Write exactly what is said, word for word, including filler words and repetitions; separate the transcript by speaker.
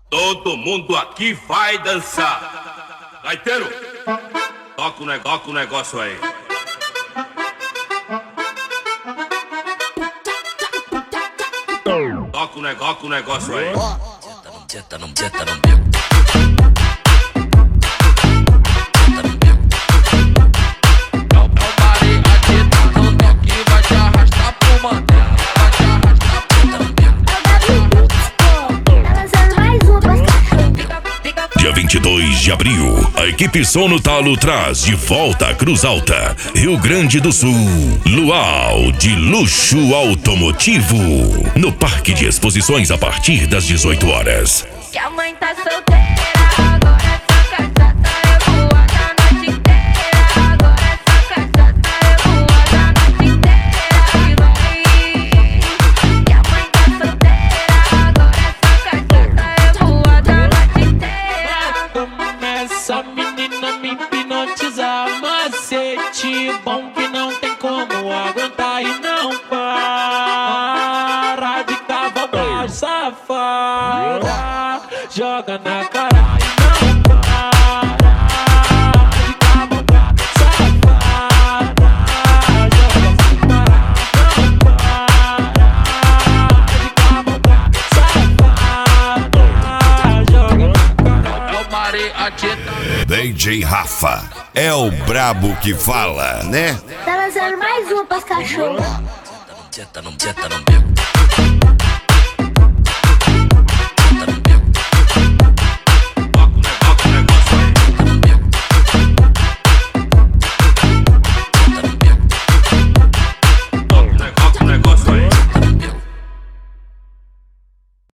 Speaker 1: Todo mundo aqui vai dançar. Gaiteiro, toca o negócio, toca o negócio aí. Toca o negócio, toca o negócio aí.
Speaker 2: Senta no, senta no meu.
Speaker 3: Dia vinte e dois de abril, a equipe Som no Talo traz de volta a Cruz Alta, Rio Grande do Sul, Luau de Luxo Automotivo, no Parque de Exposições a partir das dezoito horas.
Speaker 4: Que a mãe tá solteira, agora essa casada é boa da noite inteira. Agora essa casada é boa da noite inteira. Que a mãe tá solteira, agora essa casada é boa da noite inteira.
Speaker 5: Começa a menina me hipnotizar, macete bom que não tem como aguentar e não para de cavalgar, safada, joga na cara e não para de cavalgar, safada, joga sem parar, não para de cavalgar, safada, joga na cara. É o Mariachi.
Speaker 6: D J Rafa é o brabo que fala, né?
Speaker 4: Tá lançando mais um pras cachorros.
Speaker 2: Senta no, senta no meu.